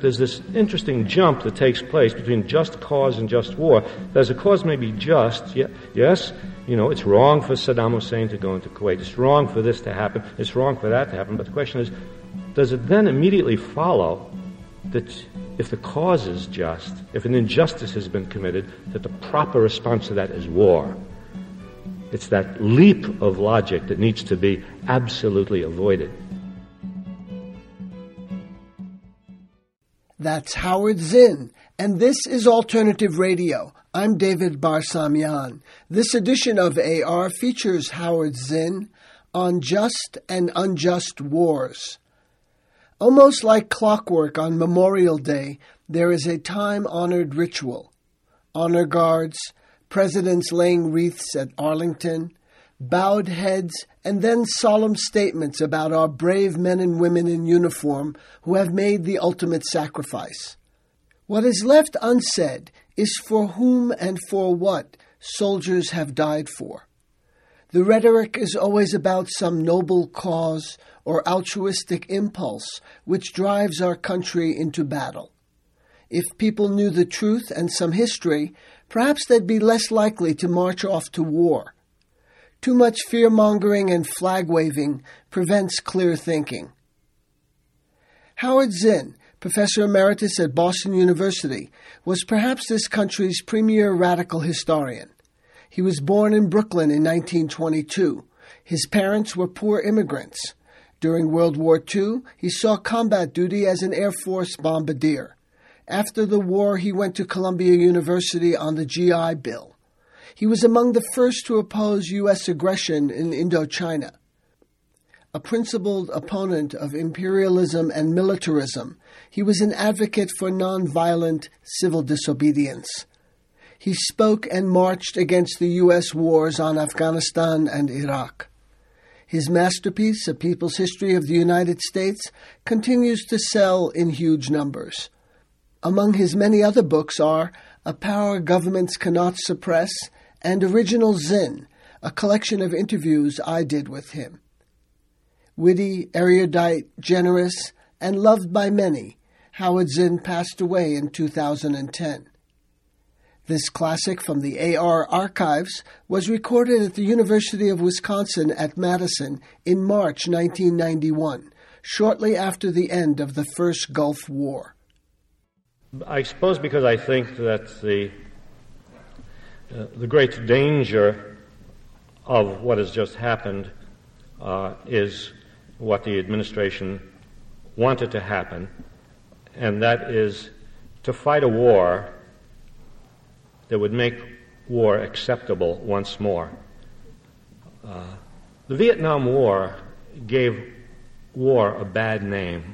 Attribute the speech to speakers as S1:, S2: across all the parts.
S1: there's this interesting jump that takes place between just cause and just war. As a cause may be just, yes, it's wrong for Saddam Hussein to go into Kuwait. It's wrong for this to happen. It's wrong for that to happen. But the question is, does it then immediately follow that if the cause is just, if an injustice has been committed, that the proper response to that is war? It's that leap of logic that needs to be absolutely avoided.
S2: That's Howard Zinn, and this is Alternative Radio. I'm David Barsamian. This edition of AR features Howard Zinn on just and unjust wars. Almost like clockwork on Memorial Day, there is a time-honored ritual. Honor guards, presidents laying wreaths at Arlington, bowed heads, and then solemn statements about our brave men and women in uniform who have made the ultimate sacrifice. What is left unsaid is for whom and for what soldiers have died for. The rhetoric is always about some noble cause or altruistic impulse which drives our country into battle. If people knew the truth and some history, perhaps they'd be less likely to march off to war. Too much fear-mongering and flag-waving prevents clear thinking. Howard Zinn, Professor Emeritus at Boston University, was perhaps this country's premier radical historian. He was born in Brooklyn in 1922. His parents were poor immigrants. During World War II, he saw combat duty as an Air Force bombardier. After the war, he went to Columbia University on the GI Bill. He was among the first to oppose U.S. aggression in Indochina. A principled opponent of imperialism and militarism, he was an advocate for nonviolent civil disobedience. He spoke and marched against the U.S. wars on Afghanistan and Iraq. His masterpiece, A People's History of the United States, continues to sell in huge numbers. Among his many other books are A Power Governments Cannot Suppress and Original Zinn, a collection of interviews I did with him. Witty, erudite, generous, and loved by many, Howard Zinn passed away in 2010. This classic from the AR archives was recorded at the University of Wisconsin at Madison in March 1991, shortly after the end of the first Gulf War.
S1: I suppose because I think that the great danger of what has just happened is what the administration wanted to happen, and that is to fight a war that would make war acceptable once more. The Vietnam War gave war a bad name,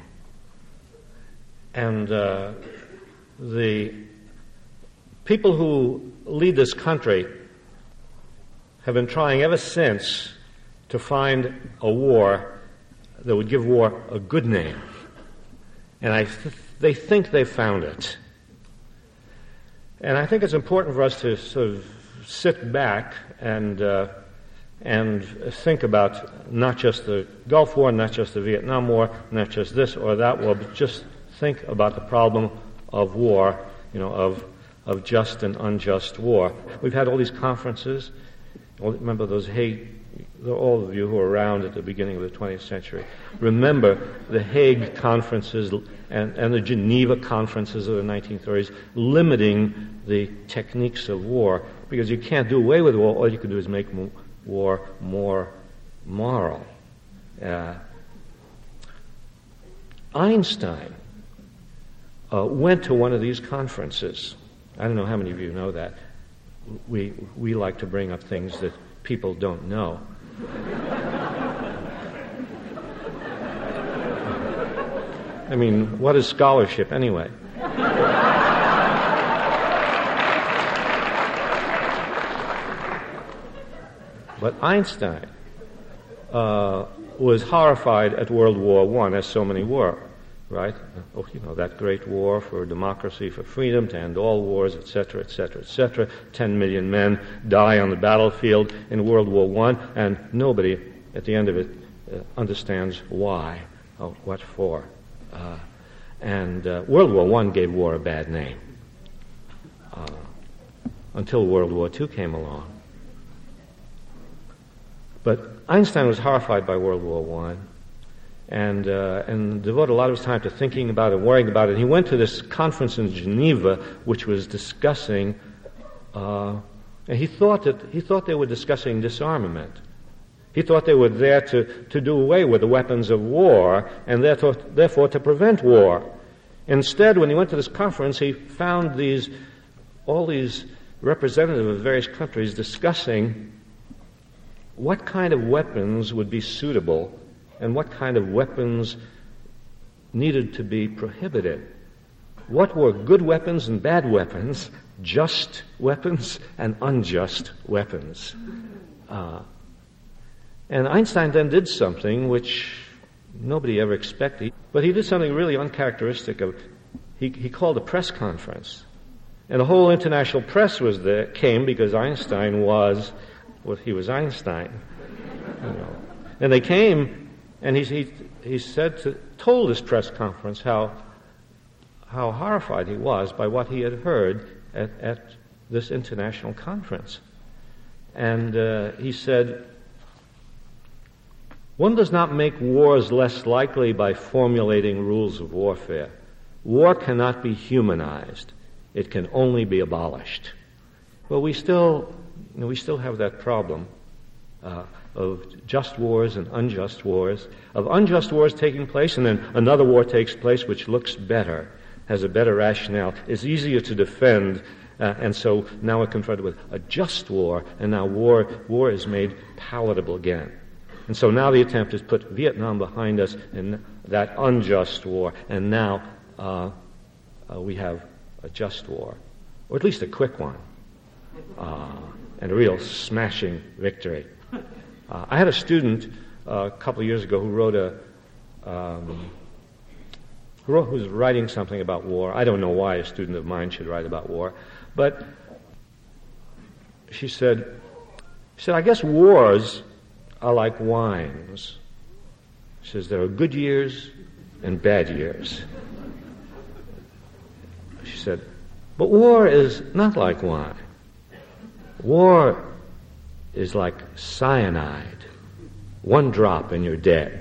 S1: and the people who lead this country have been trying ever since to find a war that would give war a good name. And they think they've found it. And I think it's important for us to sort of sit back and think about not just the Gulf War, not just the Vietnam War, not just this or that war, but just think about the problem of war, of just and unjust war. We've had all these conferences. Remember those Hague, all of you who were around at the beginning of the 20th century. Remember the Hague conferences and the Geneva conferences of the 1930s, limiting the techniques of war, because you can't do away with war. All you can do is make war more moral. Einstein went to one of these conferences. I don't know how many of you know that. We like to bring up things that people don't know. I mean, what is scholarship anyway? But Einstein was horrified at World War I, as so many were, right? That great war for democracy, for freedom, to end all wars, etc., etc., etc. 10 million men die on the battlefield in World War I, and nobody at the end of it understands why, or what for. And World War I gave war a bad name until World War II came along. But Einstein was horrified by World War I and devoted a lot of his time to thinking about it and worrying about it. He went to this conference in Geneva which was discussing, and he thought they were discussing disarmament. He thought they were there to do away with the weapons of war and therefore to prevent war. Instead, when he went to this conference, he found all these representatives of various countries discussing what kind of weapons would be suitable and what kind of weapons needed to be prohibited. What were good weapons and bad weapons, just weapons and unjust weapons? And Einstein then did something which nobody ever expected, but he did something really uncharacteristic of. He called a press conference, and the whole international press came because Einstein was Einstein, And they came, and he told this press conference how horrified he was by what he had heard at this international conference, and he said, "One does not make wars less likely by formulating rules of warfare. War cannot be humanized. It can only be abolished." Well, we still have that problem of just wars and unjust wars, of unjust wars taking place, and then another war takes place which looks better, has a better rationale, is easier to defend, and so now we're confronted with a just war, and now war is made palatable again. And so now the attempt is put Vietnam behind us in that unjust war, and now we have a just war, or at least a quick one, and a real smashing victory. I had a student a couple of years ago who was writing something about war. I don't know why a student of mine should write about war, but she said, "I guess wars are like wines." She says, "There are good years and bad years." She said, "But war is not like wine. War is like cyanide. One drop and you're dead."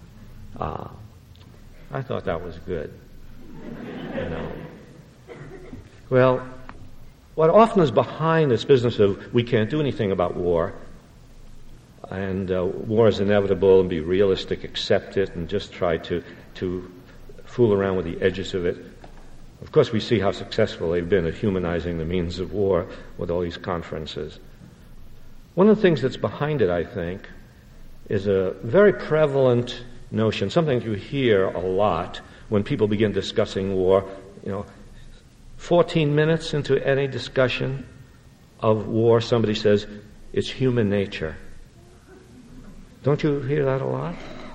S1: I thought that was good. Well, what often is behind this business of we can't do anything about war, and war is inevitable, and be realistic, accept it, and just try to fool around with the edges of it. Of course, we see how successful they've been at humanizing the means of war with all these conferences. One of the things that's behind it, I think, is a very prevalent notion, something you hear a lot when people begin discussing war. 14 minutes into any discussion of war, somebody says, "It's human nature." Don't you hear that a lot?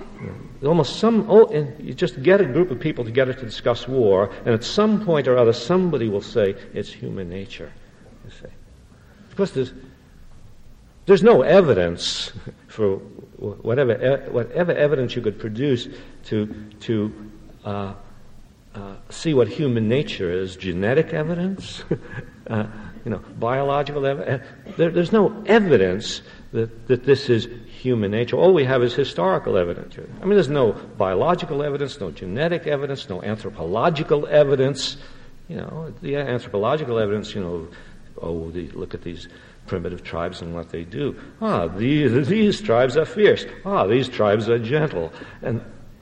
S1: And you just get a group of people together to discuss war, and at some point or other, somebody will say, "It's human nature." You say. Of course, there's no evidence for whatever evidence you could produce to see what human nature is. Genetic evidence, biological evidence. There's no evidence that this is human nature. All we have is historical evidence. I mean, there's no biological evidence, no genetic evidence, no anthropological evidence. The anthropological evidence, look at these primitive tribes and what they do. These tribes are fierce. These tribes are gentle. And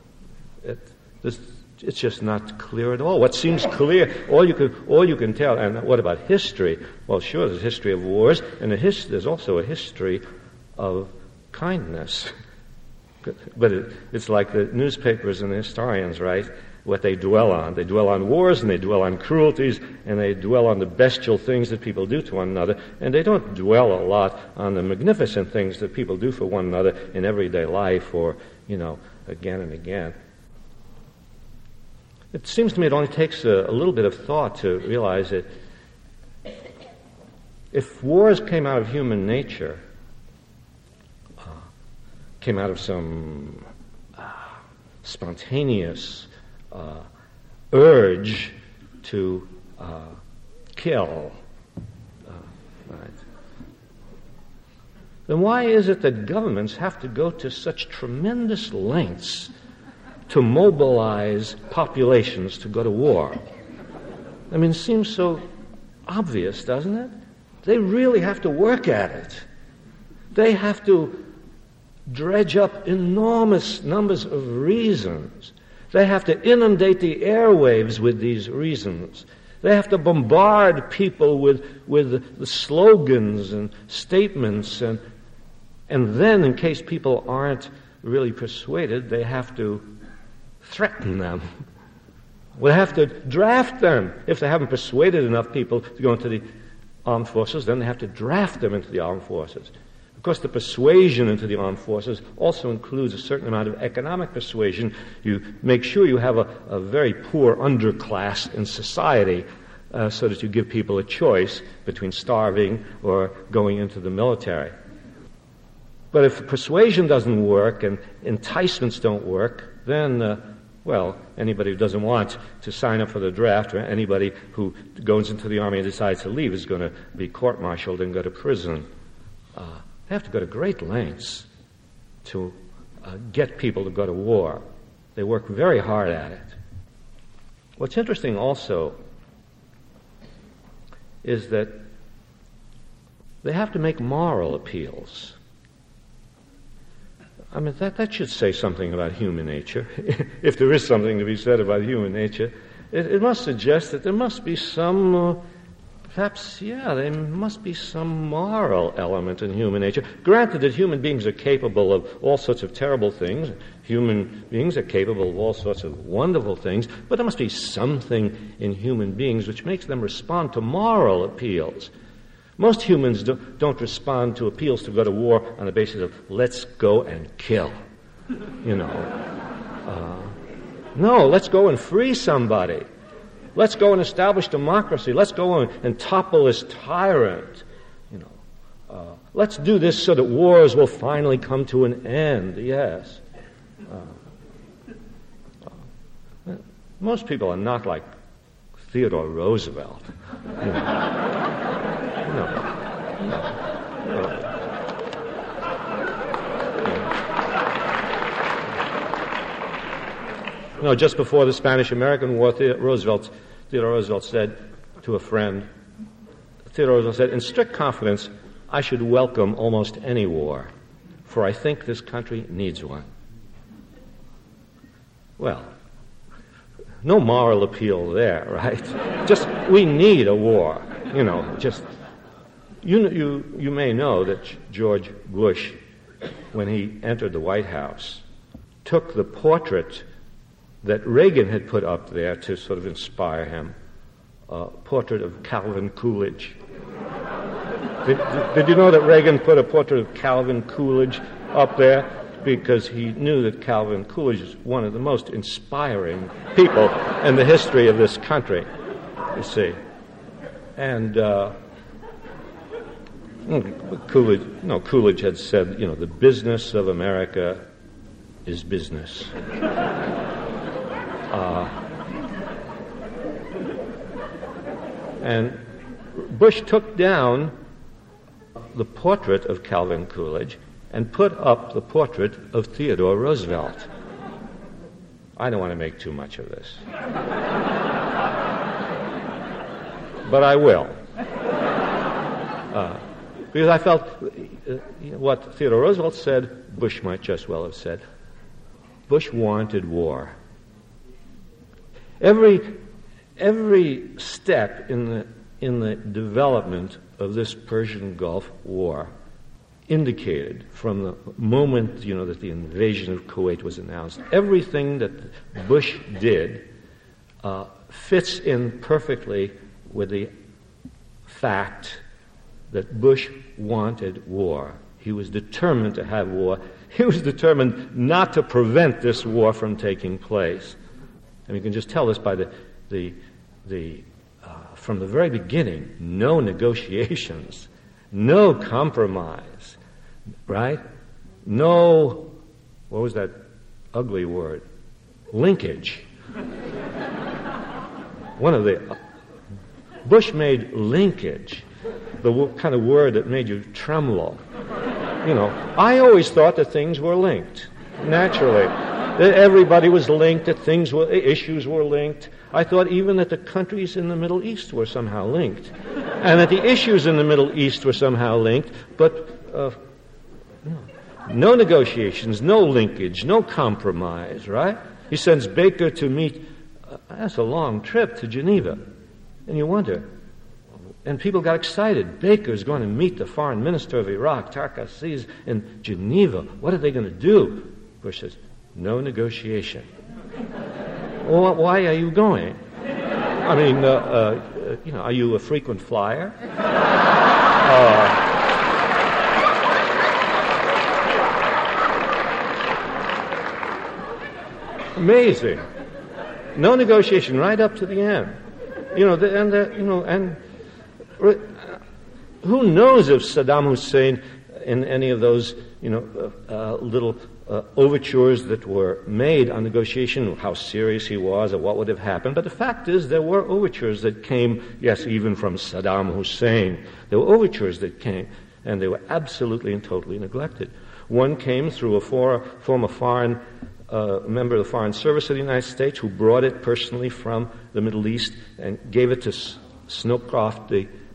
S1: it's just not clear at all. What seems clear, all you can tell. And what about history? Well, sure, there's a history of wars, and there's also a history of kindness. But it's like the newspapers and the historians, right? What they dwell on. They dwell on wars, and they dwell on cruelties, and they dwell on the bestial things that people do to one another, and they don't dwell a lot on the magnificent things that people do for one another in everyday life or, again and again. It seems to me it only takes a little bit of thought to realize that if wars came out of human nature, came out of some spontaneous urge to kill. Right. Then why is it that governments have to go to such tremendous lengths to mobilize populations to go to war? I mean, it seems so obvious, doesn't it? They really have to work at it. They have to dredge up enormous numbers of reasons. They have to inundate the airwaves with these reasons. They have to bombard people with the slogans and statements, and then, in case people aren't really persuaded, they have to threaten them. They have to draft them. If they haven't persuaded enough people to go into the armed forces, then they have to draft them into the armed forces. Of course, the persuasion into the armed forces also includes a certain amount of economic persuasion. You make sure you have a very poor underclass in society so that you give people a choice between starving or going into the military. But if persuasion doesn't work and enticements don't work, then, anybody who doesn't want to sign up for the draft or anybody who goes into the army and decides to leave is going to be court-martialed and go to prison. They have to go to great lengths to get people to go to war. They work very hard at it. What's interesting also is that they have to make moral appeals. I mean, that should say something about human nature. If there is something to be said about human nature, it must suggest that there must be some, there must be some moral element in human nature. Granted that human beings are capable of all sorts of terrible things, human beings are capable of all sorts of wonderful things, but there must be something in human beings which makes them respond to moral appeals. Most humans don't respond to appeals to go to war on the basis of, let's go and kill. No, let's go and free somebody. Let's go and establish democracy. Let's go and topple this tyrant. Let's do this so that wars will finally come to an end. Yes. Most people are not like Theodore Roosevelt. No, just before the Spanish-American War, Theodore Roosevelt said to a friend, in strict confidence, I should welcome almost any war, for I think this country needs one. Well, no moral appeal there, right? Just, we need a war, You may know that George Bush, when he entered the White House, took the portrait that Reagan had put up there to sort of inspire him, a portrait of Calvin Coolidge. Did you know that Reagan put a portrait of Calvin Coolidge up there? Because he knew that Calvin Coolidge is one of the most inspiring people in the history of this country, you see. And Coolidge had said, the business of America is business. And Bush took down the portrait of Calvin Coolidge and put up the portrait of Theodore Roosevelt. I don't want to make too much of this. But I will. Because I felt what Theodore Roosevelt said, Bush might just well have said. Bush wanted war. Every step in the development of this Persian Gulf War indicated from the moment, that the invasion of Kuwait was announced, everything that Bush did fits in perfectly with the fact that Bush wanted war. He was determined to have war. He was determined not to prevent this war from taking place. And you can just tell this by from the very beginning, no negotiations, no compromise, right? No, what was that ugly word? Linkage. Bush made linkage, the kind of word that made you tremble. I always thought that things were linked, naturally. That everybody was linked, that issues were linked. I thought even that the countries in the Middle East were somehow linked, and that the issues in the Middle East were somehow linked, but no negotiations, no linkage, no compromise, right? He sends Baker to meet, that's a long trip to Geneva, and you wonder, and people got excited. Baker's going to meet the foreign minister of Iraq, Tarek Aziz, in Geneva. What are they going to do? Bush says, no negotiation. Well, why are you going? I mean, are you a frequent flyer? Amazing. No negotiation right up to the end. Who knows if Saddam Hussein, in any of those, little overtures that were made on negotiation, how serious he was or what would have happened. But the fact is, there were overtures that came, yes, even from Saddam Hussein. There were overtures that came, and they were absolutely and totally neglected. One came through a former foreign member of the Foreign Service of the United States who brought it personally from the Middle East and gave it to Scowcroft,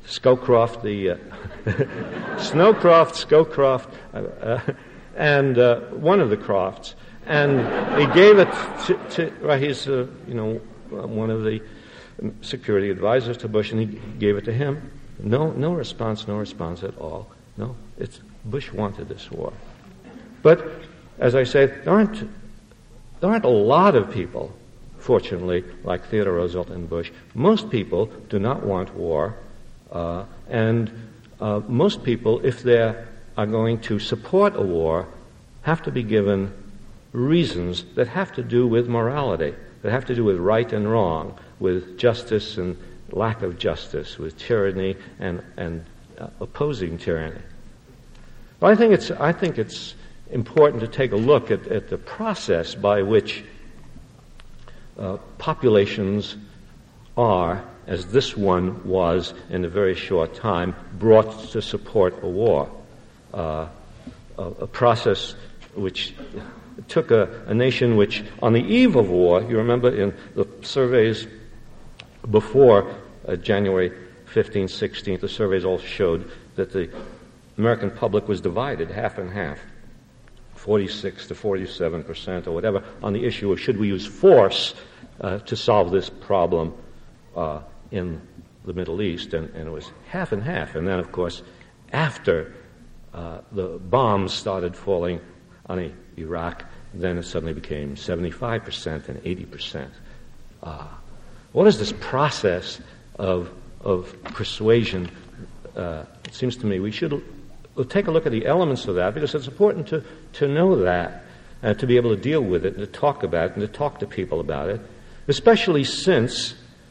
S1: and one of the Crofts, and he gave it to he's one of the security advisors to Bush, and he gave it to him. No response at all. No, Bush wanted this war, but as I say, there aren't a lot of people, fortunately, like Theodore Roosevelt and Bush. Most people do not want war, and most people, if they are going to support a war, have to be given reasons that have to do with morality, that have to do with right and wrong, with justice and lack of justice, with tyranny and opposing tyranny. But I think it's important to take a look at the process by which populations are, as this one was in a very short time, brought to support a war. A process which took a nation which, on the eve of war, you remember in the surveys before January 15th, 16th, the surveys all showed that the American public was divided half and half, 46 to 47% or whatever, on the issue of should we use force to solve this problem in the Middle East, and it was half and half. And then, of course, after the bombs started falling on Iraq, then it suddenly became 75% and 80%. What is this process of persuasion? It seems to me we'll take a look at the elements of that, because it's important to know that, to be able to deal with it, and to talk about it, and to talk to people about it, especially since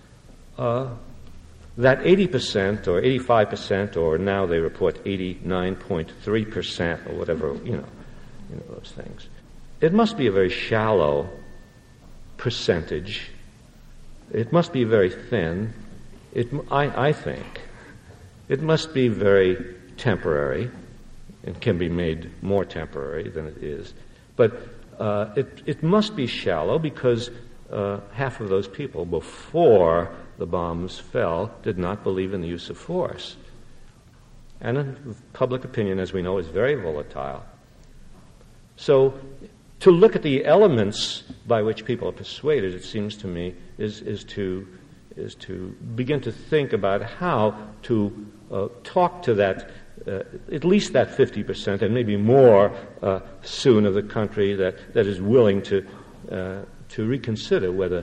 S1: that 80% or 85%, or now they report 89.3% or whatever, those things. It must be a very shallow percentage. It must be very thin. I think it must be very temporary. It can be made more temporary than it is. But it must be shallow because half of those people, before the bombs fell, did not believe in the use of force. And public opinion, as we know, is very volatile. So to look at the elements by which people are persuaded, it seems to me, is to begin to think about how to talk to that, at least that 50% and maybe more soon of the country that is willing to reconsider whether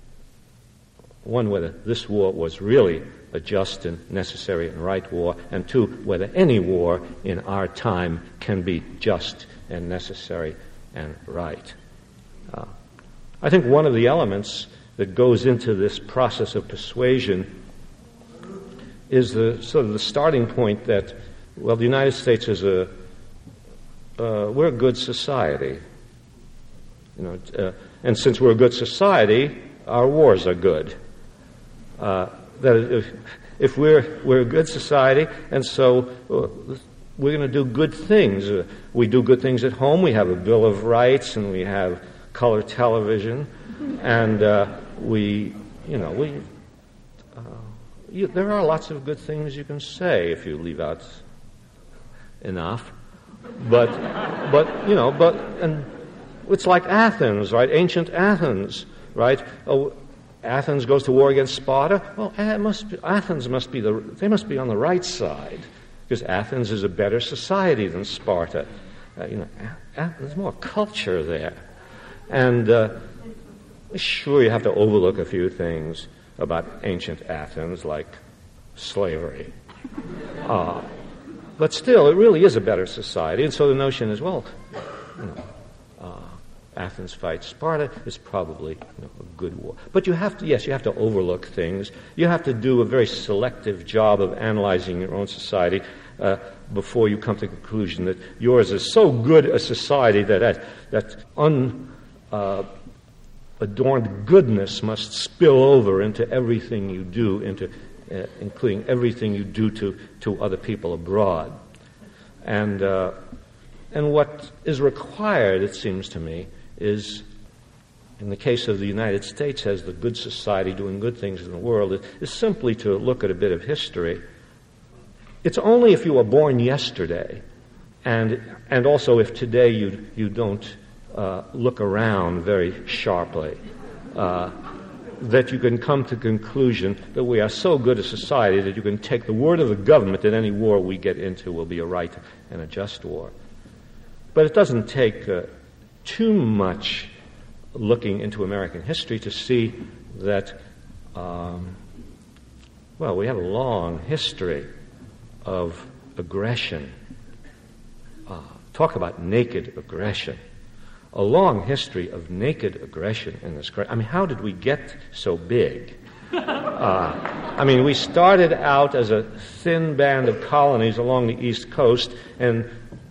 S1: this war was really a just and necessary and right war, and two, whether any war in our time can be just and necessary and right. I think one of the elements that goes into this process of persuasion is the starting point that, well, the United States is we're a good society, and since we're a good society, our wars are good. That if we're a good society, and so we're going to do good things. We do good things at home. We have a Bill of Rights, and we have color television, and there are lots of good things you can say if you leave out enough. And it's like Athens, right? Ancient Athens, right? Oh, Athens goes to war against Sparta. Well, Athens must be on the right side, because Athens is a better society than Sparta. There's more culture there, and sure, you have to overlook a few things about ancient Athens, like slavery. But still, it really is a better society, and so the notion is, well, Athens fights Sparta is probably a good war. But you have to overlook things. You have to do a very selective job of analyzing your own society before you come to the conclusion that yours is so good a society that adorned goodness must spill over into everything you do, including everything you do to other people abroad. And what is required, it seems to me, is, in the case of the United States as the good society doing good things in the world, is simply to look at a bit of history. It's only if you were born yesterday, and also if today you don't look around very sharply, that you can come to the conclusion that we are so good a society that you can take the word of the government that any war we get into will be a right and a just war. But it doesn't take too much looking into American history to see that, we have a long history of aggression. Talk about naked aggression. A long history of naked aggression in this country. I mean, how did we get so big? We started out as a thin band of colonies along the East Coast, and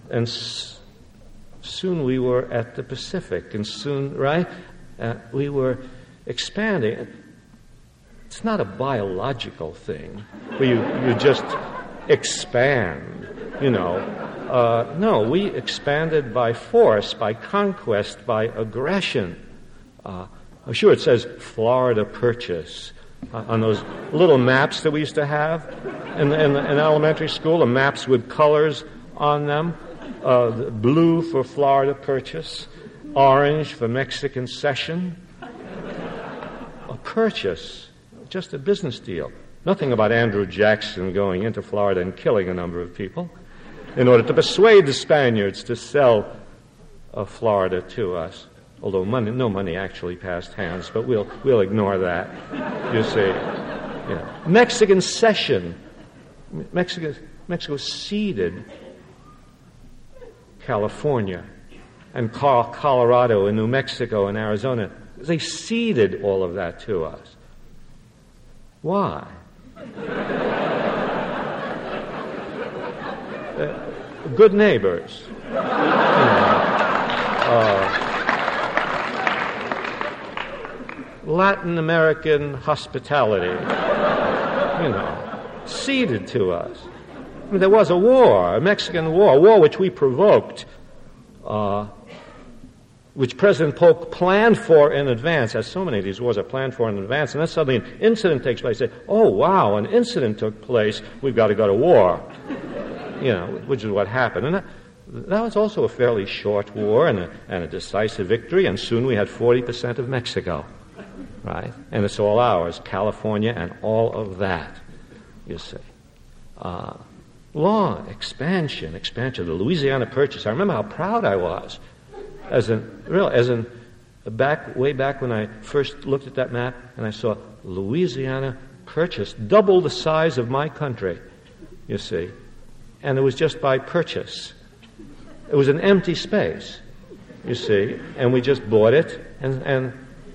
S1: soon we were at the Pacific, and soon, right? We were expanding. It's not a biological thing where you just expand, No, we expanded by force, by conquest, by aggression. I'm sure it says Florida Purchase on those little maps that we used to have in elementary school, the maps with colors on them. Blue for Florida Purchase, orange for Mexican Cession. A purchase, just a business deal. Nothing about Andrew Jackson going into Florida and killing a number of people in order to persuade the Spaniards to sell Florida to us. Although no money actually passed hands, but we'll ignore that. You see, Mexican Cession. Mexico ceded California and Colorado and New Mexico and Arizona. They ceded all of that to us. Why? Good neighbors. Latin American hospitality, ceded to us. There was a war, a Mexican war, a war which we provoked, which President Polk planned for in advance, as so many of these wars are planned for in advance, and then suddenly an incident takes place. Say, oh, wow, an incident took place, we've got to go to war, which is what happened. And that was also a fairly short war and a decisive victory, and soon we had 40% of Mexico, right? And it's all ours, California and all of that, you see. Long expansion, the Louisiana Purchase. I remember how proud I was way back when I first looked at that map and I saw Louisiana Purchase, double the size of my country, you see. And it was just by purchase. It was an empty space, you see, and we just bought it and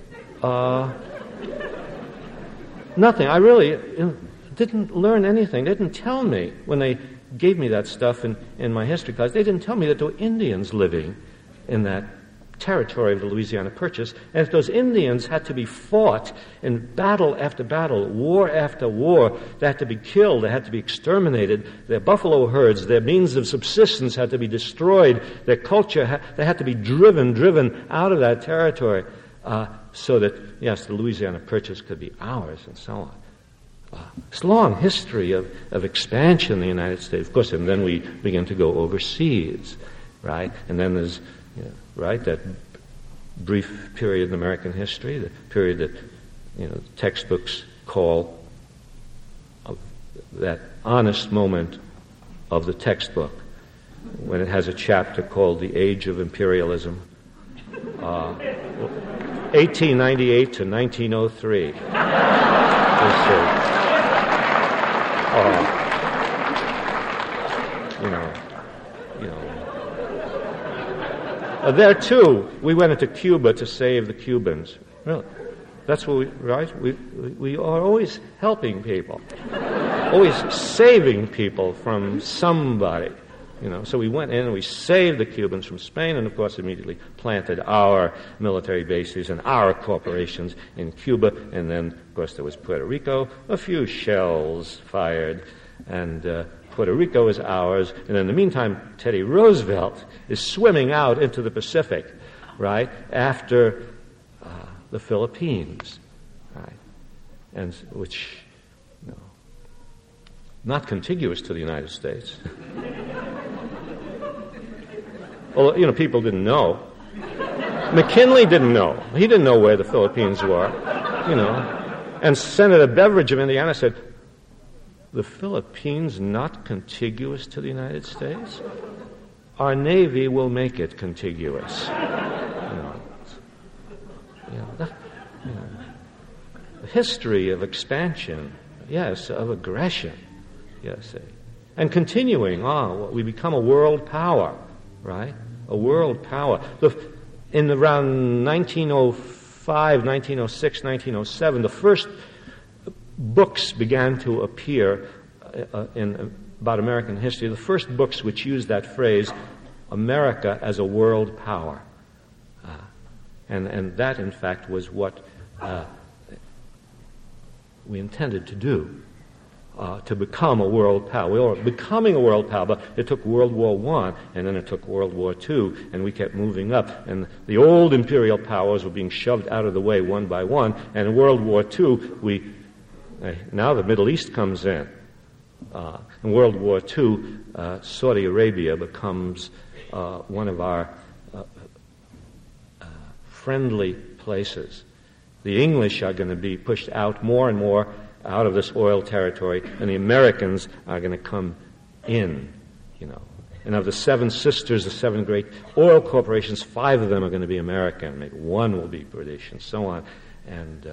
S1: nothing. I really didn't learn anything. They didn't tell me when they gave me that stuff in my history class. They didn't tell me that there were Indians living in that territory of the Louisiana Purchase, and if those Indians had to be fought in battle after battle, war after war, they had to be killed, they had to be exterminated, their buffalo herds, their means of subsistence had to be destroyed, their culture, they had to be driven out of that territory so that, yes, the Louisiana Purchase could be ours, and so on. It's a long history of expansion in the United States, of course, and then we begin to go overseas, right? And then there's, right, that brief period in American history, the period that, textbooks call that honest moment of the textbook, when it has a chapter called The Age of Imperialism, 1898 to 1903. There too, we went into Cuba to save the Cubans. Really, that's what we are always helping people, always saving people from somebody. So we went in and we saved the Cubans from Spain, and of course immediately planted our military bases and our corporations in Cuba, and then of course there was Puerto Rico, a few shells fired, and Puerto Rico is ours, and in the meantime Teddy Roosevelt is swimming out into the Pacific, right, after the Philippines, right, and which, not contiguous to the United States. Well, people didn't know. McKinley didn't know. He didn't know where the Philippines were, And Senator Beveridge of Indiana said, the Philippines not contiguous to the United States? Our Navy will make it contiguous. The history of expansion, yes, of aggression, yes, and continuing on, we become a world power, right? A world power. In around 1905, 1906, 1907, the first books began to appear about American history. The first books which used that phrase, America as a world power. And that, in fact, was what we intended to do. To become a world power. We were becoming a world power, but it took World War I, and then it took World War II, and we kept moving up. And the old imperial powers were being shoved out of the way one by one, and in World War II, now the Middle East comes in. In World War II, Saudi Arabia becomes one of our friendly places. The English are going to be pushed out more and more out of this oil territory, and the Americans are going to come in, And of the seven sisters, the seven great oil corporations, 5 of them are going to be American, maybe 1 will be British, and so on. And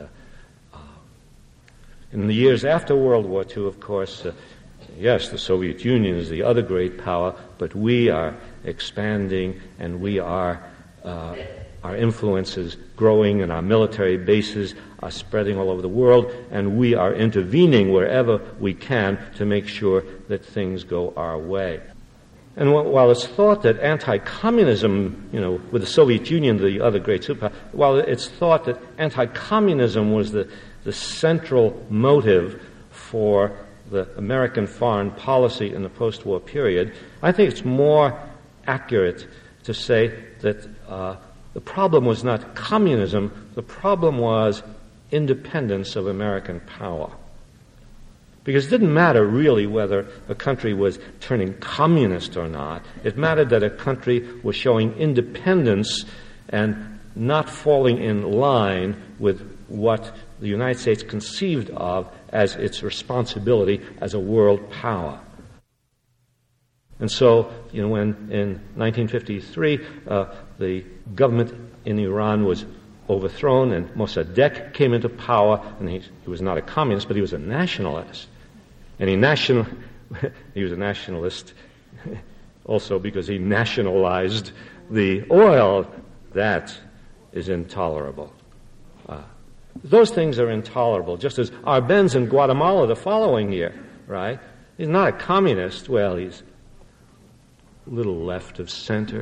S1: in the years after World War II, of course, yes, the Soviet Union is the other great power, but we are expanding, and we are our influence is growing, and our military bases are spreading all over the world, and we are intervening wherever we can to make sure that things go our way. And while it's thought that anti-communism, with the Soviet Union, the other great superpower, while it's thought that anti-communism was the central motive for the American foreign policy in the post-war period, I think it's more accurate to say that the problem was not communism, the problem was independence of American power. Because it didn't matter really whether a country was turning communist or not. It mattered that a country was showing independence and not falling in line with what the United States conceived of as its responsibility as a world power. And so, when in 1953 the government in Iran was overthrown and Mossadegh came into power, and he was not a communist, but he was a nationalist. And he was a nationalist also because he nationalized the oil. That is intolerable. Those things are intolerable, just as Arbenz in Guatemala the following year, right? He's not a communist. Well, he's a little left of center,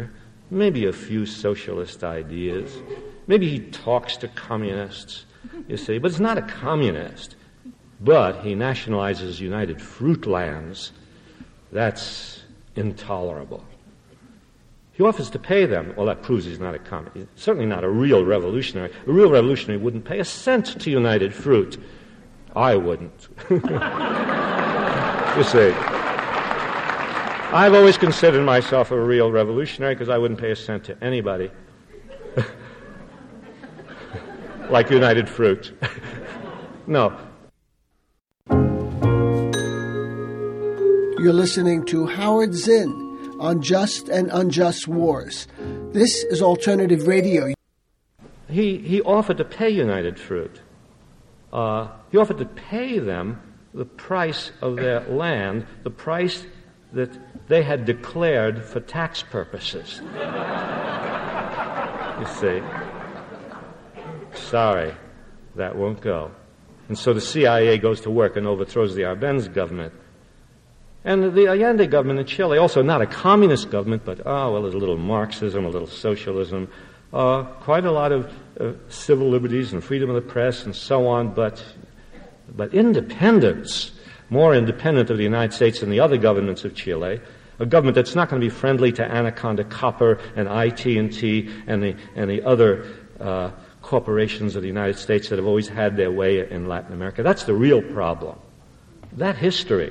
S1: maybe a few socialist ideas. Maybe he talks to communists, you see, but he's not a communist. But he nationalizes United Fruit Lands. That's intolerable. He offers to pay them. Well, that proves he's not a communist. He's certainly not a real revolutionary. A real revolutionary wouldn't pay a cent to United Fruit. I wouldn't. You see, I've always considered myself a real revolutionary because I wouldn't pay a cent to anybody like United Fruit. No.
S2: You're listening to Howard Zinn on Just and Unjust Wars. This is Alternative Radio.
S1: He offered to pay United Fruit. He offered to pay them the price of their land, the price that they had declared for tax purposes. You see. Sorry, that won't go. And so the CIA goes to work and overthrows the Arbenz government. And the Allende government in Chile, also not a communist government, but, there's a little Marxism, a little socialism, quite a lot of civil liberties and freedom of the press and so on, but independence, more independent of the United States than the other governments of Chile, a government that's not going to be friendly to Anaconda Copper and IT&T and the other corporations of the United States that have always had their way in Latin America. That's the real problem. That history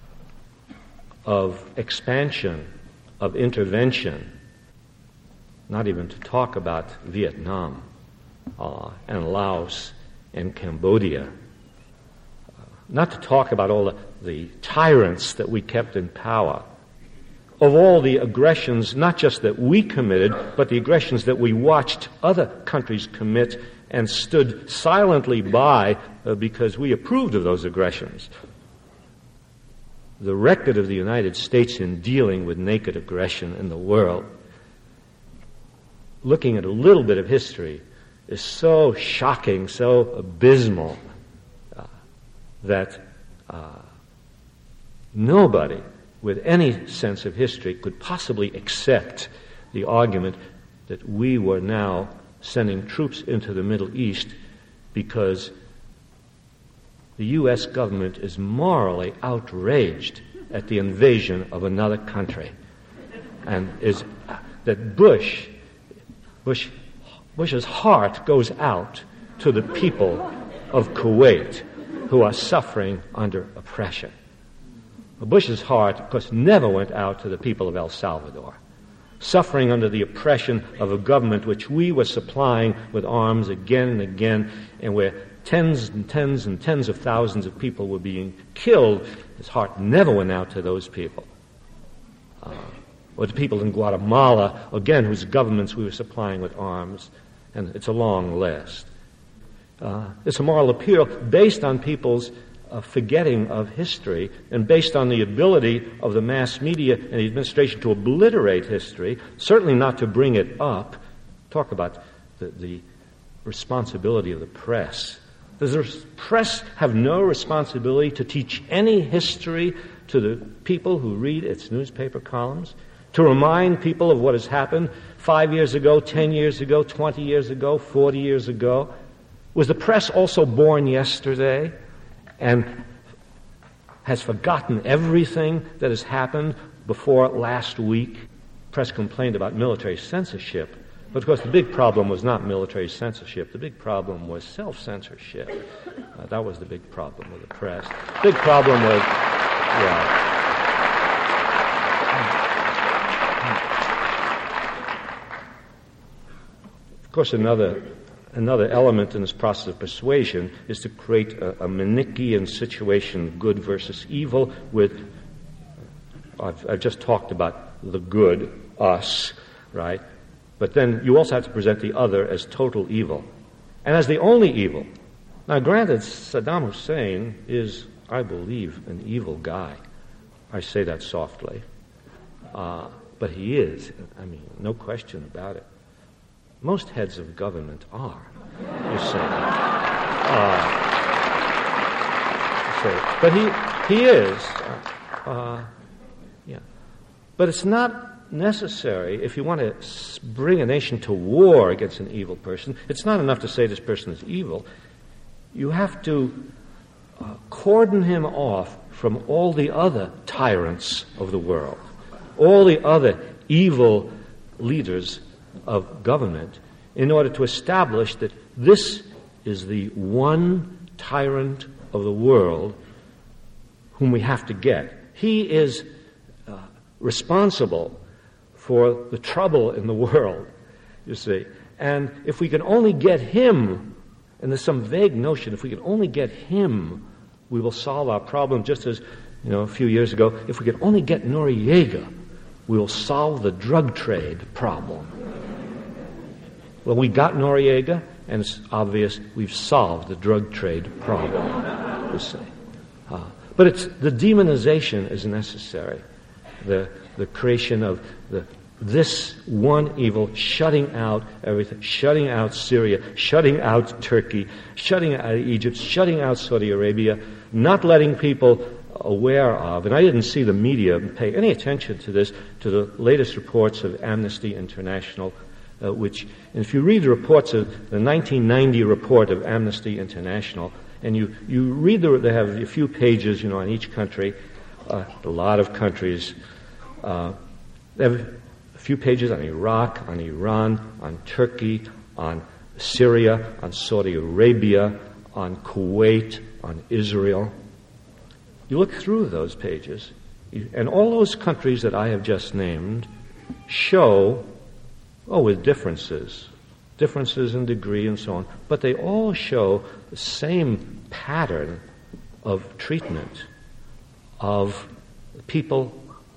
S1: of expansion, of intervention, not even to talk about Vietnam and Laos and Cambodia, not to talk about all the tyrants that we kept in power, of all the aggressions, not just that we committed, but the aggressions that we watched other countries commit and stood silently by because we approved of those aggressions. The record of the United States in dealing with naked aggression in the world, looking at a little bit of history, is so shocking, so abysmal, that nobody with any sense of history could possibly accept the argument that we were now sending troops into the Middle East because the U.S. government is morally outraged at the invasion of another country, and is that Bush's heart goes out to the people of Kuwait who are suffering under oppression. Bush's heart, of course, never went out to the people of El Salvador, suffering under the oppression of a government which we were supplying with arms again and again, and where tens and tens and tens of thousands of people were being killed. His heart never went out to those people. Or to people in Guatemala, again, whose governments we were supplying with arms. And it's a long list. It's a moral appeal based on people's forgetting of history and based on the ability of the mass media and the administration to obliterate history, certainly not to bring it up. Talk about the responsibility of the press. Does the press have no responsibility to teach any history to the people who read its newspaper columns? To remind people of what has happened 5 years ago, 10 years ago, 20 years ago, 40 years ago? Was the press also born yesterday and has forgotten everything that has happened before last week? Press complained about military censorship. But of course the big problem was not military censorship. The big problem was self-censorship. That was the big problem with the press. Big problem was, of course, another element in this process of persuasion is to create a Manichaean situation of good versus evil with, I've just talked about the good, us, right? But then you also have to present the other as total evil and as the only evil. Now, granted, Saddam Hussein is, I believe, an evil guy. I say that softly. But he is. I mean, no question about it. Most heads of government are, you say. But he is. Yeah. But it's not necessary, if you want to bring a nation to war against an evil person, it's not enough to say this person is evil. You have to cordon him off from all the other tyrants of the world, all the other evil leaders of government, in order to establish that this is the one tyrant of the world whom we have to get. He is responsible for the trouble in the world, you see. And if we can only get him, and there's some vague notion, if we can only get him, we will solve our problem, just as, a few years ago, if we could only get Noriega, we will solve the drug trade problem. Well, we got Noriega, and it's obvious we've solved the drug trade problem, you see. But it's the demonization is necessary. The creation of this one evil, shutting out everything, shutting out Syria, shutting out Turkey, shutting out Egypt, shutting out Saudi Arabia, not letting people aware of, and I didn't see the media pay any attention to this, to the latest reports of Amnesty International, which, and if you read the reports of the 1990 report of Amnesty International, and you read they have a few pages, on each country, a lot of countries, they have a few pages on Iraq, on Iran, on Turkey, on Syria, on Saudi Arabia, on Kuwait, on Israel. You look through those pages, and all those countries that I have just named show, with differences in degree and so on, but they all show the same pattern of treatment of people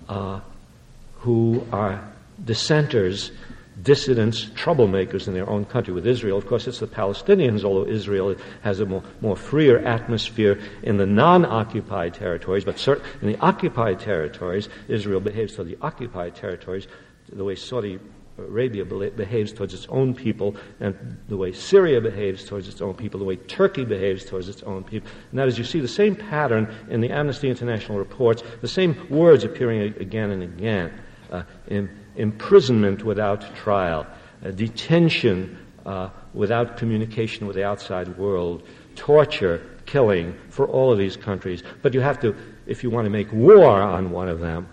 S1: who are dissenters, dissidents, troublemakers in their own country. With Israel, of course, it's the Palestinians, although Israel has a more freer atmosphere in the non-occupied territories, but in the occupied territories, Israel behaves to the occupied territories the way Saudi Arabia behaves towards its own people, and the way Syria behaves towards its own people, the way Turkey behaves towards its own people. And that is, you see the same pattern in the Amnesty International reports, the same words appearing again and again. Imprisonment without trial, detention without communication with the outside world, torture, killing for all of these countries. But you have to, if you want to make war on one of them,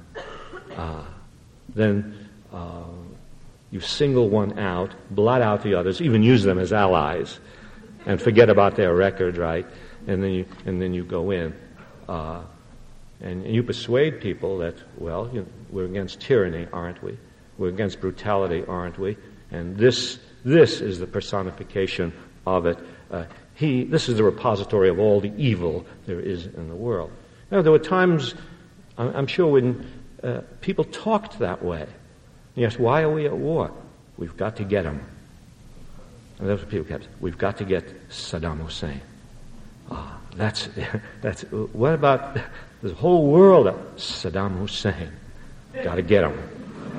S1: then you single one out, blot out the others, even use them as allies, and forget about their record, right? And then you go in. And you persuade people that, we're against tyranny, aren't we? We're against brutality, aren't we? And this is the personification of it. This is the repository of all the evil there is in the world. Now, there were times, I'm sure, when people talked that way. Yes, why are we at war? We've got to get him. And that's what people kept. We've got to get Saddam Hussein. That's. What about the whole world of Saddam Hussein? Got to get him.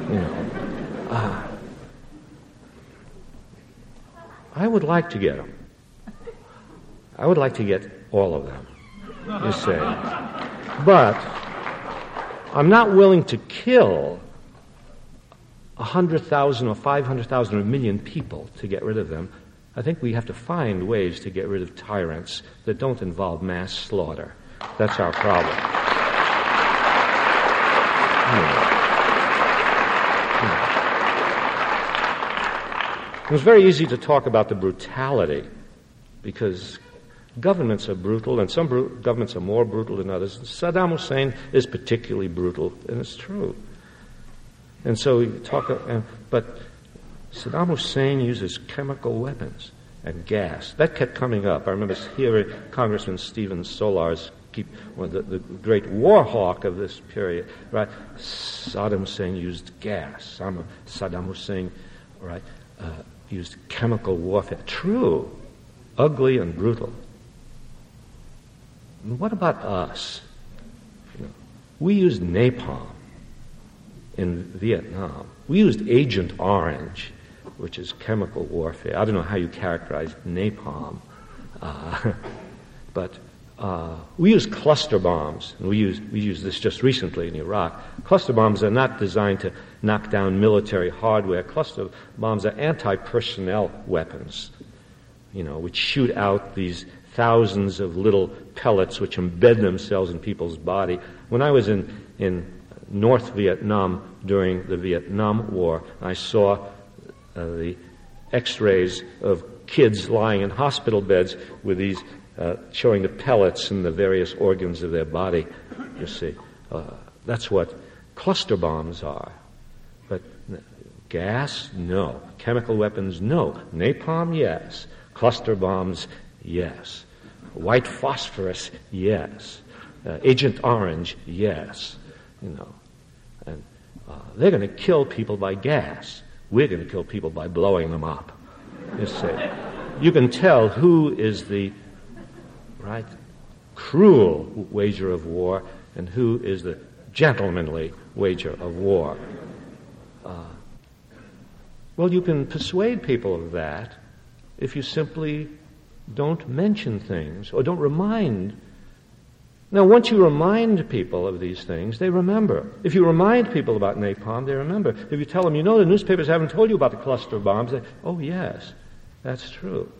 S1: I would like to get them. I would like to get all of them, you say. But I'm not willing to kill 100,000 or 500,000 or 1 million people to get rid of them. I think we have to find ways to get rid of tyrants that don't involve mass slaughter. That's our problem. It was very easy to talk about the brutality because governments are brutal, and some governments are more brutal than others. Saddam Hussein is particularly brutal, and it's true. And so we talk, but Saddam Hussein uses chemical weapons and gas. That kept coming up. I remember hearing Congressman Stephen Solarz, the great war hawk of this period, right? Saddam Hussein used gas. Saddam Hussein, right, used chemical warfare. True, ugly and brutal. And what about us? We used napalm in Vietnam. We used Agent Orange, which is chemical warfare. I don't know how you characterize napalm, but we use cluster bombs, and we used this just recently in Iraq. Cluster bombs are not designed to knock down military hardware. Cluster bombs are anti-personnel weapons, which shoot out these thousands of little pellets which embed themselves in people's body. When I was in North Vietnam during the Vietnam War, I saw the X-rays of kids lying in hospital beds with these showing the pellets in the various organs of their body. You see, that's what cluster bombs are. But gas, no. Chemical weapons, no. Napalm, yes. Cluster bombs, yes. White phosphorus, yes. Agent Orange, yes. And they're going to kill people by gas. We're going to kill people by blowing them up. You see, you can tell who is the cruel wager of war and who is the gentlemanly wager of war. Well, you can persuade people of that if you simply don't mention things or don't remind. Now, once you remind people of these things, they remember. If you remind people about napalm, they remember. If you tell them, the newspapers haven't told you about the cluster bombs, they, oh, yes, that's true.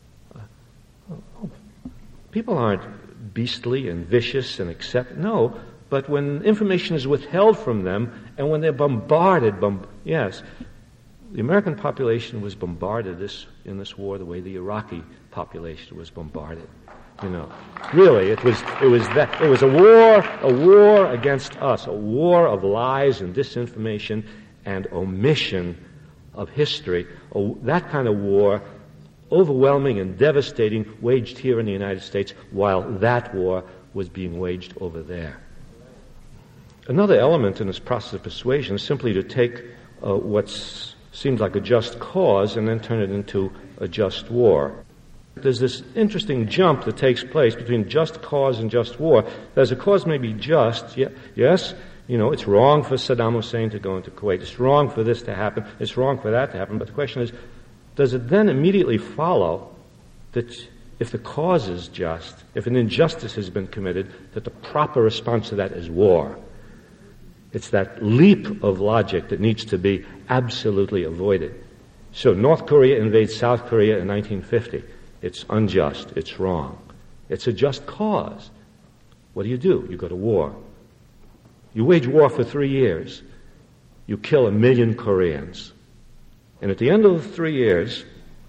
S1: People aren't beastly and vicious and no, but when information is withheld from them and when they're bombarded, yes, the American population was bombarded in this war the way the Iraqi population was bombarded. Really, it was a war against us, a war of lies and disinformation and omission of history. That kind of war, overwhelming and devastating, waged here in the United States, while that war was being waged over there. Another element in this process of persuasion is simply to take what seems like a just cause and then turn it into a just war. There's this interesting jump that takes place between just cause and just war. As a cause may be just, yes, it's wrong for Saddam Hussein to go into Kuwait. It's wrong for this to happen. It's wrong for that to happen. But the question is, does it then immediately follow that if the cause is just, if an injustice has been committed, that the proper response to that is war? It's that leap of logic that needs to be absolutely avoided. So North Korea invades South Korea in 1950. It's unjust. It's wrong. It's a just cause. What do? You go to war. You wage war for 3 years. You kill 1 million Koreans. And at the end of the 3 years,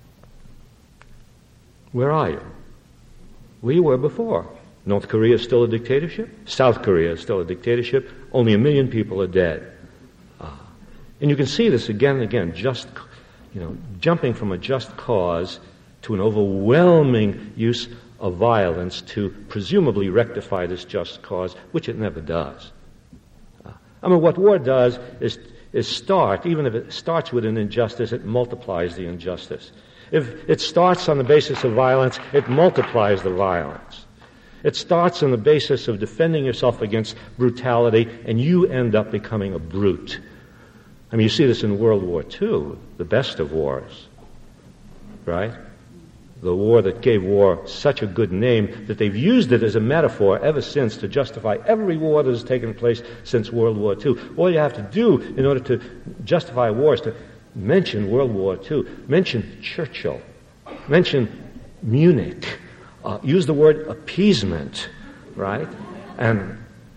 S1: where are you? Where you were before. North Korea is still a dictatorship. South Korea is still a dictatorship. Only 1 million people are dead. And you can see this again and again, jumping from a just cause to an overwhelming use of violence to presumably rectify this just cause, which it never does. What war does is start, even if it starts with an injustice, it multiplies the injustice. If it starts on the basis of violence, it multiplies the violence. It starts on the basis of defending yourself against brutality, and you end up becoming a brute. You see this in World War II, the best of wars, right? The war that gave war such a good name that they've used it as a metaphor ever since to justify every war that has taken place since World War II. All you have to do in order to justify a war is to mention World War II, mention Churchill, mention Munich, use the word appeasement, right? And,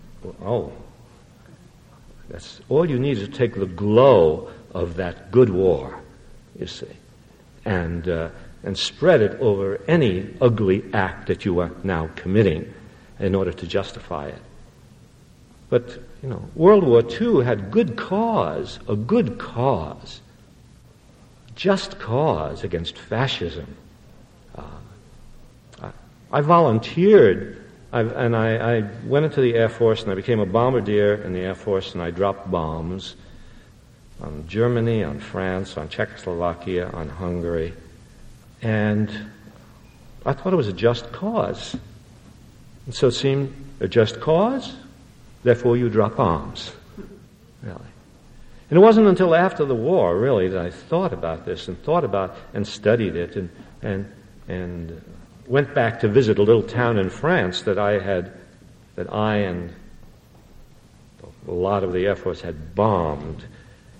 S1: that's all you need is to take the glow of that good war, you see, and spread it over any ugly act that you are now committing in order to justify it. But, World War II had good cause, a good cause, just cause against fascism. I volunteered, I went into the Air Force and I became a bombardier in the Air Force, and I dropped bombs on Germany, on France, on Czechoslovakia, on Hungary. And I thought it was a just cause. And so it seemed a just cause, therefore you drop bombs. Really. And it wasn't until after the war, really, that I thought about this and studied it and went back to visit a little town in France that I and a lot of the Air Force had bombed.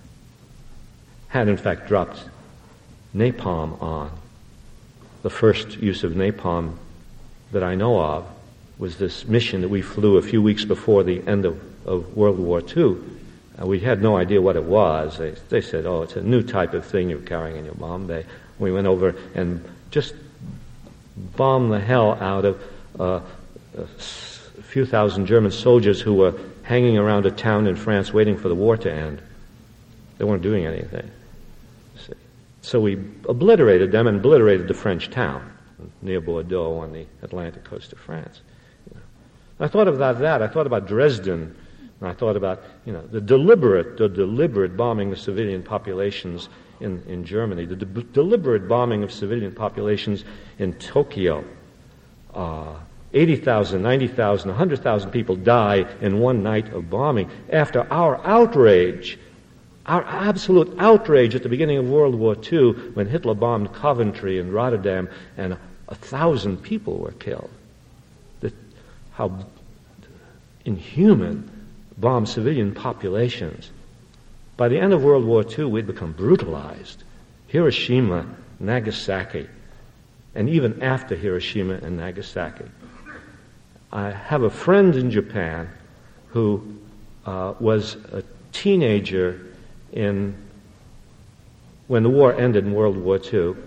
S1: had in fact dropped napalm on. The first use of napalm that I know of was this mission that we flew a few weeks before the end of World War II. We had no idea what it was. They said, oh, it's a new type of thing you're carrying in your bomb bay. We went over and just bombed the hell out of a few thousand German soldiers who were hanging around a town in France waiting for the war to end. They weren't doing anything. So we obliterated them and obliterated the French town near Bordeaux on the Atlantic coast of France. I thought about that. I thought about Dresden. And I thought about, the deliberate bombing of civilian populations in Germany, the deliberate bombing of civilian populations in Tokyo. 80,000, 90,000, 100,000 people die in one night of bombing after our outrage, our absolute outrage at the beginning of World War II when Hitler bombed Coventry and Rotterdam and 1,000 people were killed. How inhuman bomb civilian populations. By the end of World War II, we'd become brutalized. Hiroshima, Nagasaki, and even after Hiroshima and Nagasaki. I have a friend in Japan who was a teenager when the war ended in World War II.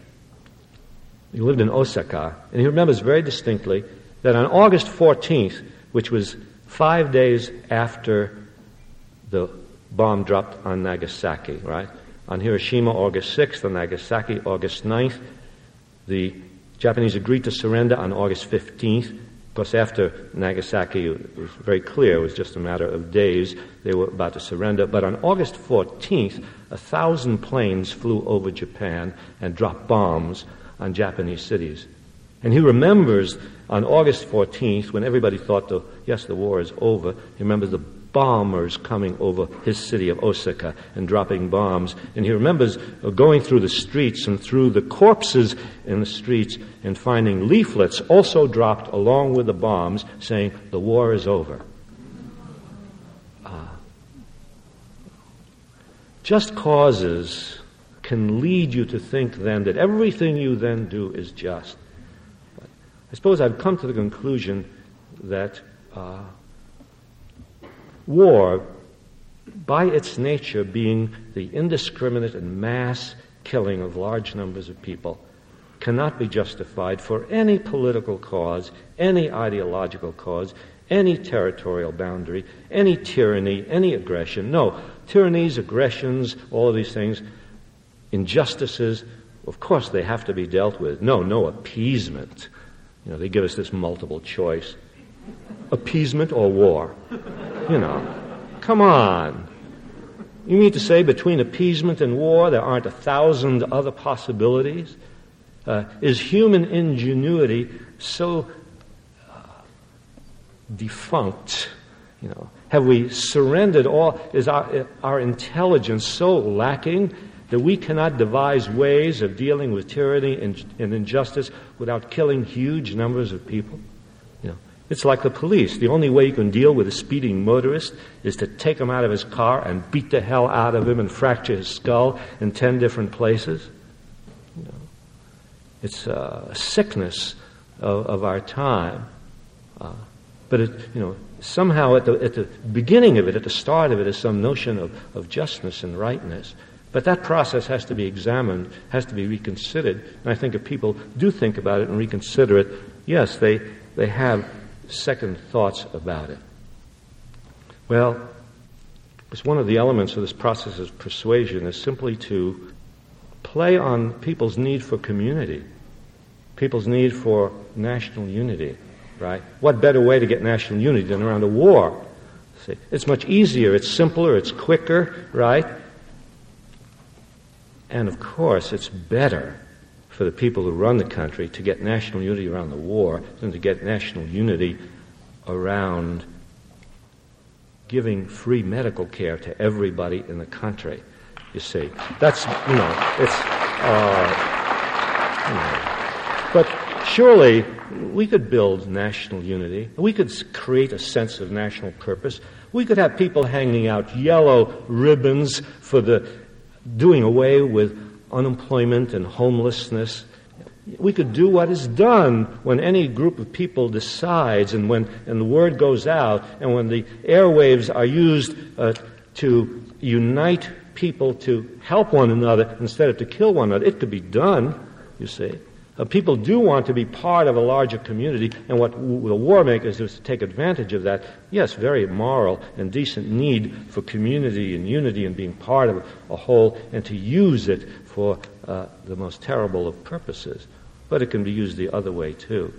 S1: He lived in Osaka, and he remembers very distinctly that on August 14th, which was 5 days after the bomb dropped on Nagasaki, right? On Hiroshima, August 6th, on Nagasaki, August 9th, the Japanese agreed to surrender on August 15th. Of course, after Nagasaki, it was very clear it was just a matter of days. They were about to surrender. But on August 14th, 1,000 planes flew over Japan and dropped bombs on Japanese cities. And he remembers on August 14th, when everybody thought, the war is over, he remembers the bombers coming over his city of Osaka and dropping bombs. And he remembers going through the streets and through the corpses in the streets and finding leaflets also dropped along with the bombs saying, the war is over. Just causes can lead you to think then that everything you then do is just. I suppose I've come to the conclusion that war, by its nature being the indiscriminate and mass killing of large numbers of people, cannot be justified for any political cause, any ideological cause, any territorial boundary, any tyranny, any aggression. No, tyrannies, aggressions, all of these things, injustices, of course they have to be dealt with. No appeasement. They give us this multiple choice. Appeasement or war? Come on. You mean to say between appeasement and war there aren't 1,000 other possibilities? Is human ingenuity so defunct? Have we surrendered all? Is our intelligence so lacking that we cannot devise ways of dealing with tyranny and injustice without killing huge numbers of people? It's like the police. The only way you can deal with a speeding motorist is to take him out of his car and beat the hell out of him and fracture his skull in 10 different places. It's a sickness of our time. But somehow at the beginning of it, at the start of it, is some notion of justness and rightness. But that process has to be examined, has to be reconsidered. And I think if people do think about it and reconsider it, yes, they have second thoughts about it. Well, it's one of the elements of this process of persuasion is simply to play on people's need for community, people's need for national unity, right? What better way to get national unity than around a war? See, it's much easier, it's simpler, it's quicker, right? And of course, it's better for the people who run the country to get national unity around the war than to get national unity around giving free medical care to everybody in the country. You see, that's, But surely we could build national unity. We could create a sense of national purpose. We could have people hanging out yellow ribbons for the doing away with unemployment and homelessness. We could do what is done when any group of people decides, and the word goes out, and when the airwaves are used to unite people to help one another instead of to kill one another. It could be done, you see. People do want to be part of a larger community, and what the war makers do is to take advantage of that. Yes, very moral and decent need for community and unity and being part of a whole, and to use it for the most terrible of purposes. But it can be used the other way, too.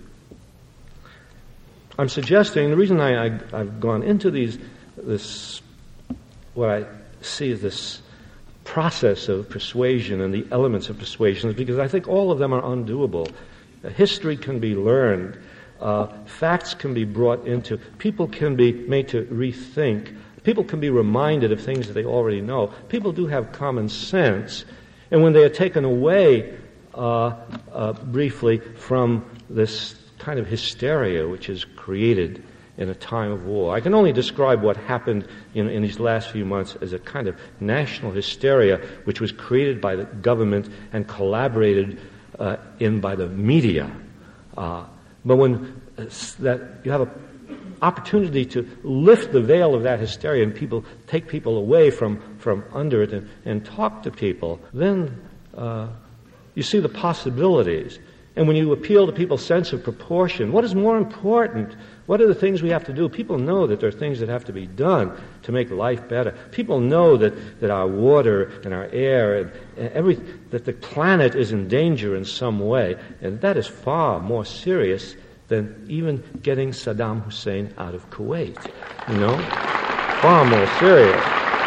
S1: I'm suggesting, the reason I've gone into this, what I see as this process of persuasion and the elements of persuasion, is because I think all of them are undoable. History can be learned. Facts can be brought into. People can be made to rethink. People can be reminded of things that they already know. People do have common sense. And when they are taken away briefly from this kind of hysteria which is created in a time of war. I can only describe what happened in these last few months as a kind of national hysteria which was created by the government and collaborated by the media. But when you have an opportunity to lift the veil of that hysteria and take people away from under it and talk to people, then you see the possibilities. And when you appeal to people's sense of proportion, what is more important? What are the things we have to do? People know that there are things that have to be done to make life better. People know that our water and our air and that the planet is in danger in some way. And that is far more serious than even getting Saddam Hussein out of Kuwait. Far more serious.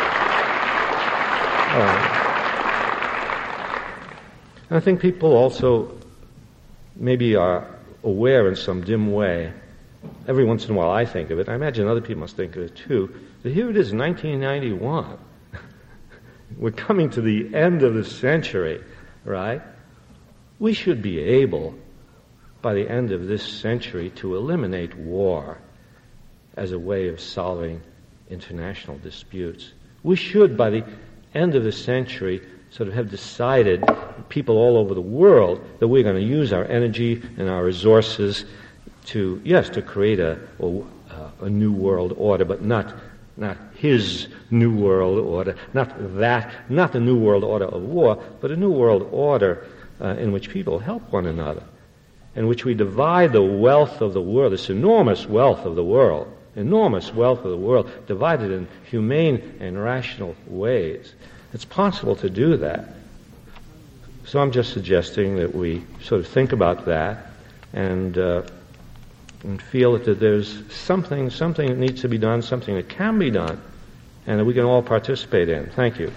S1: I think people also maybe are aware in some dim way, every once in a while I think of it, I imagine other people must think of it too, that here it is, 1991. We're coming to the end of the century, right? We should be able, by the end of this century, to eliminate war as a way of solving international disputes. We should, by the end of the century, sort of have decided, people all over the world, that we're going to use our energy and our resources to create a new world order, but not his new world order, not the new world order of war, but a new world order in which people help one another, in which we divide the wealth of the world, this enormous wealth of the world, divided in humane and rational ways. It's possible to do that. So I'm just suggesting that we sort of think about that and feel that there's something that needs to be done, something that can be done, and that we can all participate in. Thank you.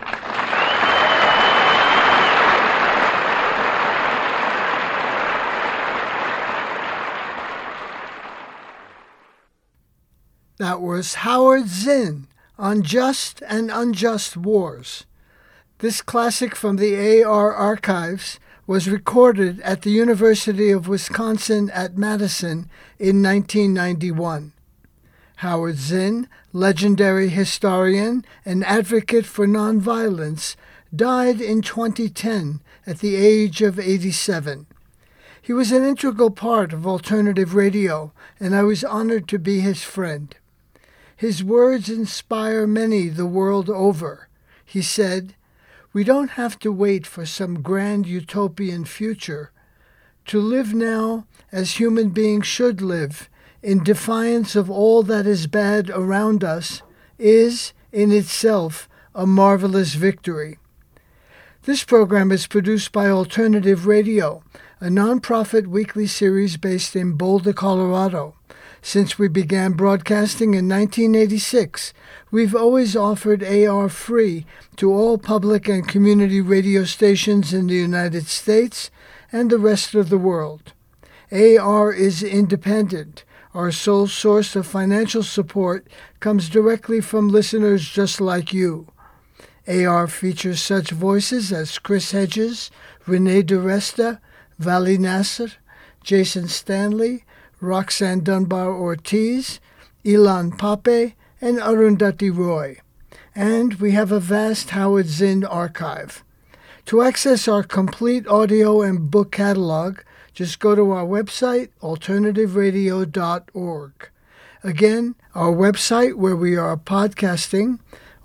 S2: That was Howard Zinn on Just and Unjust Wars. This classic from the AR archives was recorded at the University of Wisconsin at Madison in 1991. Howard Zinn, legendary historian and advocate for nonviolence, died in 2010 at the age of 87. He was an integral part of alternative radio, and I was honored to be his friend. His words inspire many the world over. He said, "We don't have to wait for some grand utopian future. To live now as human beings should live, in defiance of all that is bad around us, is, in itself, a marvelous victory." This program is produced by Alternative Radio, a nonprofit weekly series based in Boulder, Colorado. Since we began broadcasting in 1986, we've always offered AR free to all public and community radio stations in the United States and the rest of the world. AR is independent. Our sole source of financial support comes directly from listeners just like you. AR features such voices as Chris Hedges, Renee DiResta, Vali Nasser, Jason Stanley, Roxanne Dunbar Ortiz, Ilan Pape, and Arundhati Roy. and we have a vast Howard Zinn archive. To access our complete audio and book catalog, just go to our website, alternativeradio.org. Again, our website where we are podcasting,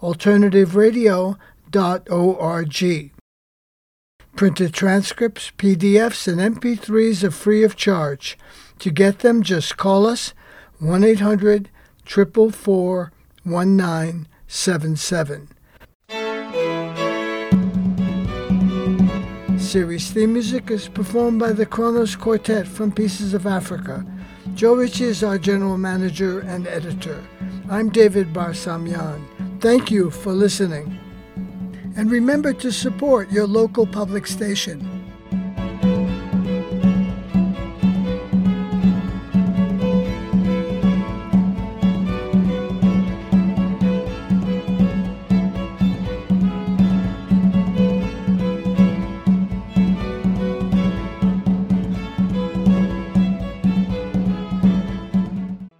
S2: alternativeradio.org. Printed transcripts, PDFs, and MP3s are free of charge. To get them, just call us 1-800-444-1977. Series theme music is performed by the Kronos Quartet from Pieces of Africa. Joe Ritchie is our general manager and editor. I'm David Barsamian. Thank you for listening. And remember to support your local public station.